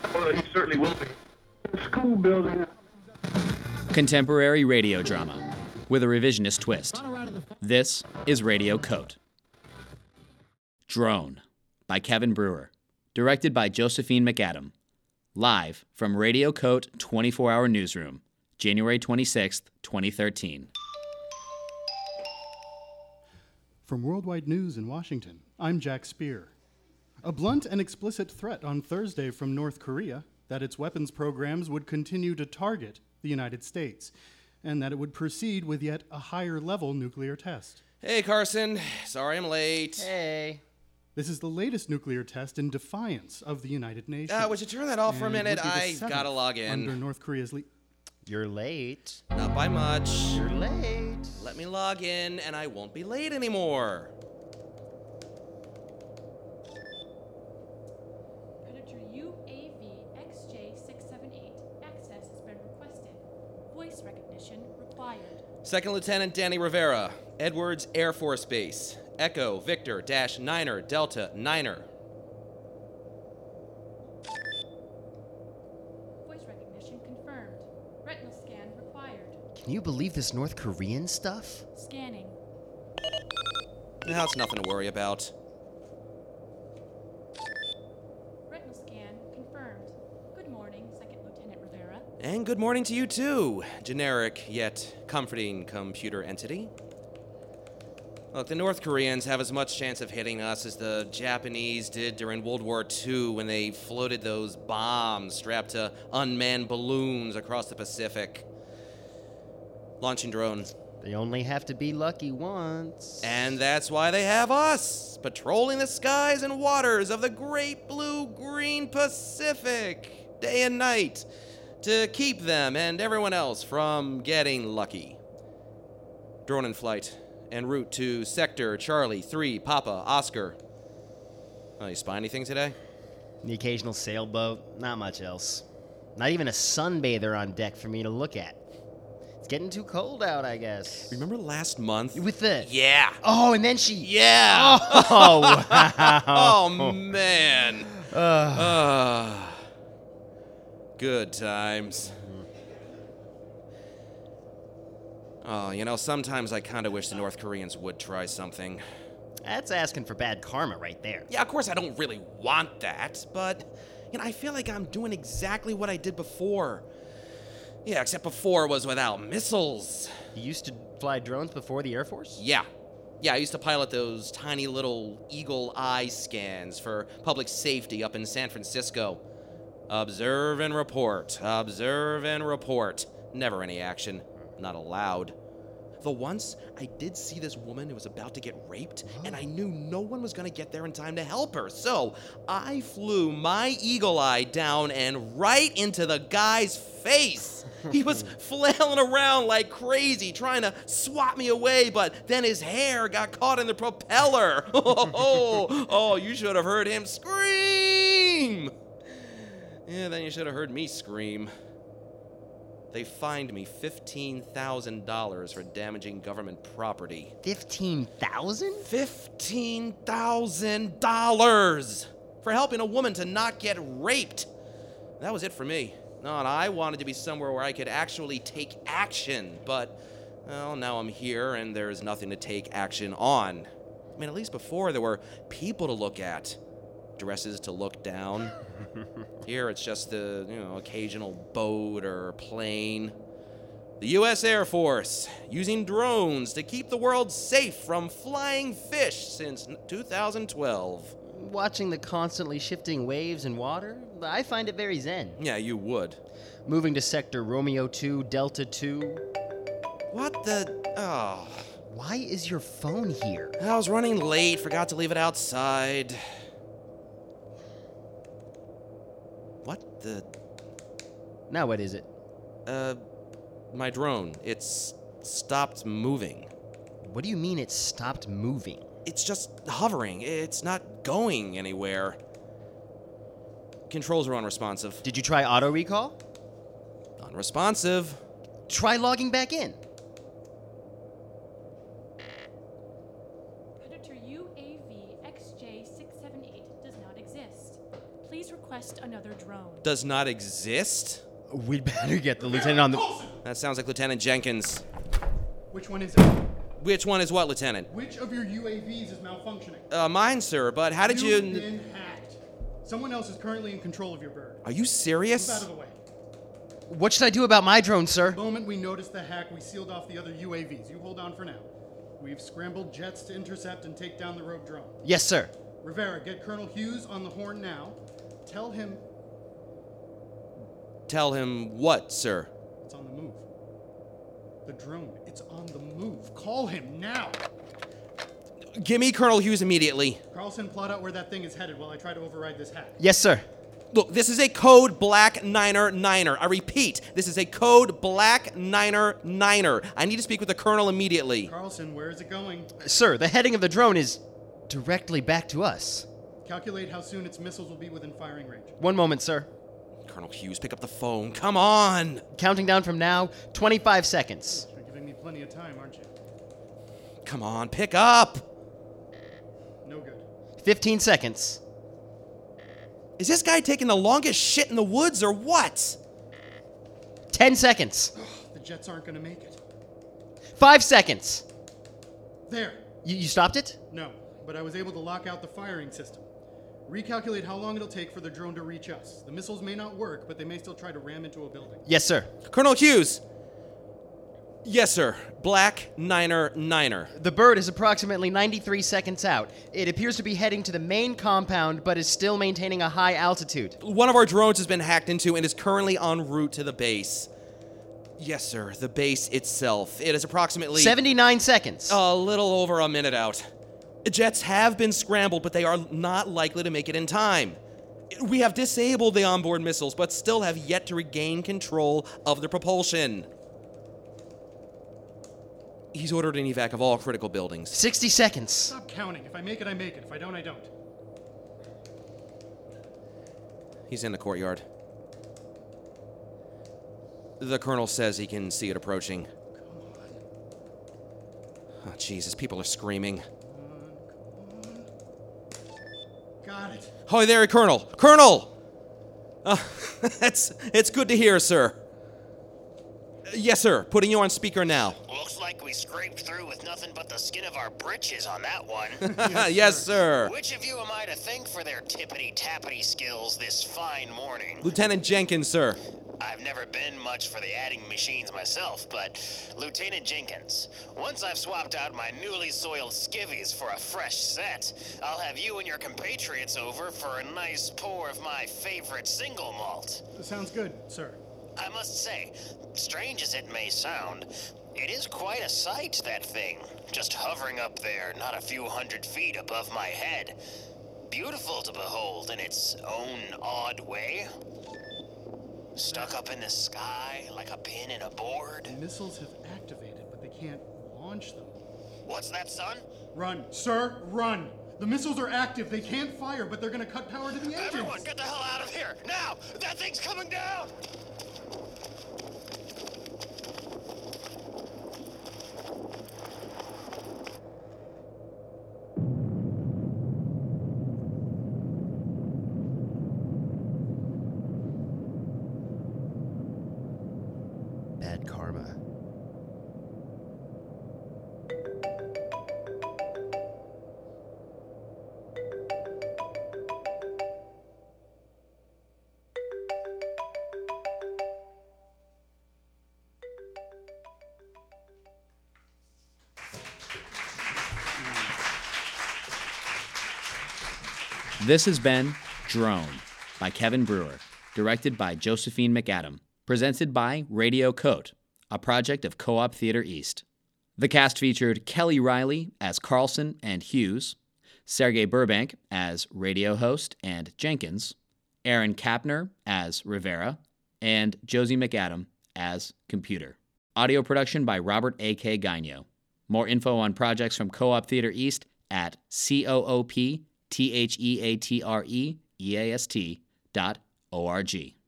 Well, he certainly will be. The school building. Contemporary radio drama with a revisionist twist. This is Radio Coat. Drone by Kevin Brewer. Directed by Josephine McAdam. Live from Radio Coat 24-Hour Newsroom, January 26th, 2013. From Worldwide News in Washington, I'm Jack Spear. A blunt and explicit threat on Thursday from North Korea that its weapons programs would continue to target the United States, and that it would proceed with yet a higher-level nuclear test. Hey, Carson. Sorry I'm late. Hey. This is the latest nuclear test in defiance of the United Nations. Would you turn that off for a and minute? would be the I seventh gotta log in. Under North Korea's You're late. Not by much. You're late. Let me log in and I won't be late anymore. Predator UAV XJ678 access has been requested. Voice recognition required. Second Lieutenant Danny Rivera, Edwards Air Force Base. Echo Victor -Niner Delta Niner. Voice recognition confirmed. Retinal scan required. Can you believe this North Korean stuff? Scanning. Now it's nothing to worry about. Retinal scan confirmed. Good morning, Second Lieutenant Rivera. And good morning to you too, generic yet comforting computer entity. Look, the North Koreans have as much chance of hitting us as the Japanese did during World War II when they floated those bombs strapped to unmanned balloons across the Pacific. Launching drone. They only have to be lucky once. And that's why they have us, patrolling the skies and waters of the great blue-green Pacific, day and night, to keep them and everyone else from getting lucky. Drone in flight. En route to Sector Charlie 3 Papa Oscar. Oh, you spy anything today? The occasional sailboat, not much else. Not even a sunbather on deck for me to look at. It's getting too cold out, I guess. Remember last month? With the... Yeah. Oh, and then she... Yeah. Oh, wow. Oh, man. Good times. Oh, you know, sometimes I kind of wish the North Koreans would try something. That's asking for bad karma right there. Yeah, of course I don't really want that, but, you know, I feel like I'm doing exactly what I did before. Yeah, except before was without missiles. You used to fly drones before the Air Force? Yeah. Yeah, I used to pilot those tiny little eagle eye scans for public safety up in San Francisco. Observe and report. Observe and report. Never any action. Not allowed. Though once, I did see this woman who was about to get raped, and I knew no one was going to get there in time to help her. So I flew my eagle eye down and right into the guy's face. He was flailing around like crazy, trying to swat me away, but then his hair got caught in the propeller. Oh, you should have heard him scream. Yeah, then you should have heard me scream. They fined me $15,000 for damaging government property. 15,000? $15,000 for helping a woman to not get raped. That was it for me. No, and I wanted to be somewhere where I could actually take action, but, well, now I'm here and there's nothing to take action on. I mean, at least before there were people to look at, dresses to look down. Here it's just the, occasional boat or plane. The U.S. Air Force, using drones to keep the world safe from flying fish since 2012. Watching the constantly shifting waves and water, I find it very zen. Yeah, you would. Moving to Sector Romeo 2, Delta 2. What the... Oh. Why is your phone here? I was running late, forgot to leave it outside. What the... Now what is it? My drone. It's stopped moving. What do you mean it stopped moving? It's just hovering. It's not going anywhere. Controls are unresponsive. Did you try auto recall? Unresponsive. Try logging back in. Predator UAV XJ678 does not exist. Please please request another drone. Does not exist? We'd better get the lieutenant on the... That sounds like Lieutenant Jenkins. Which one is it? Which one is what, Lieutenant? Which of your UAVs is malfunctioning? Mine, sir, but how did You've you... been hacked. Someone else is currently in control of your bird. Are you Move serious? out of the way. What should I do about my drone, sir? The moment we noticed the hack, we sealed off the other UAVs. You hold on for now. We've scrambled jets to intercept and take down the rogue drone. Yes, sir. Rivera, get Colonel Hughes on the horn now. Tell him Tell him what, sir? it's on the move. The drone, it's on the move. Call him now. Give me Colonel Hughes immediately. Carlson, plot out where that thing is headed while I try to override this hack. Yes, sir. Look, this is a code Black Niner Niner. I repeat, this is a code Black Niner Niner. I need to speak with the Colonel immediately. Carlson, where is it going? Sir, the heading of the drone is directly back to us. Calculate how soon its missiles will be within firing range. 1 moment, sir. Colonel Hughes, pick up the phone. Come on. Counting down from now, 25 seconds. You're giving me plenty of time, aren't you? Come on, pick up. No good. 15 seconds. Is this guy taking the longest shit in the woods or what? 10 seconds. The jets aren't going to make it. 5 seconds. There. You stopped it? No, but I was able to lock out the firing system. Recalculate how long it'll take for the drone to reach us. The missiles may not work, but they may still try to ram into a building. Yes, sir. Colonel Hughes. Yes, sir. Black Niner Niner. The bird is approximately 93 seconds out. It appears to be heading to the main compound, but is still maintaining a high altitude. One of our drones has been hacked into and is currently en route to the base. Yes, sir. The base itself. It is approximately 79 seconds. a little over a minute out. Jets have been scrambled, but they are not likely to make it in time. We have disabled the onboard missiles, but still have yet to regain control of the propulsion. He's ordered an evac of all critical buildings. 60 seconds. Stop counting. If I make it, I make it. If I don't, I don't. He's in the courtyard. The colonel says he can see it approaching. Oh, Jesus, people are screaming. Got it. Hi there, Colonel. Colonel! It's good to hear, sir. Yes, sir. Putting you on speaker now. Looks like we scraped through with nothing but the skin of our britches on that one. Yes, sir. Which of you am I to thank for their tippity-tappity skills this fine morning? Lieutenant Jenkins, sir. I've never been much for the adding machines myself, but Lieutenant Jenkins, once I've swapped out my newly soiled skivvies for a fresh set, I'll have you and your compatriots over for a nice pour of my favorite single malt. Sounds good, sir. I must say, strange as it may sound, it is quite a sight, that thing. Just hovering up there, not a few 100 feet above my head. Beautiful to behold in its own odd way. Stuck up in the sky like a pin in a board. The missiles have activated, but they can't launch them. What's that, son? Run, sir, run! The missiles are active. They can't fire, but they're gonna cut power to the engines. Everyone, get the hell out of here! Now! That thing's coming down! Bad karma. This has been Drone by Kevin Brewer, directed by Josephine McAdam, presented by Radio Coat, a project of Co-op Theater East. The cast featured Kelly Riley as Carlson and Hughes, Sergey Burbank as radio host and Jenkins, Aaron Kapner as Rivera, and Josie McAdam as computer. Audio production by Robert A.K. Gagno. More info on projects from Co-op Theater East at cooptheatreeast.org.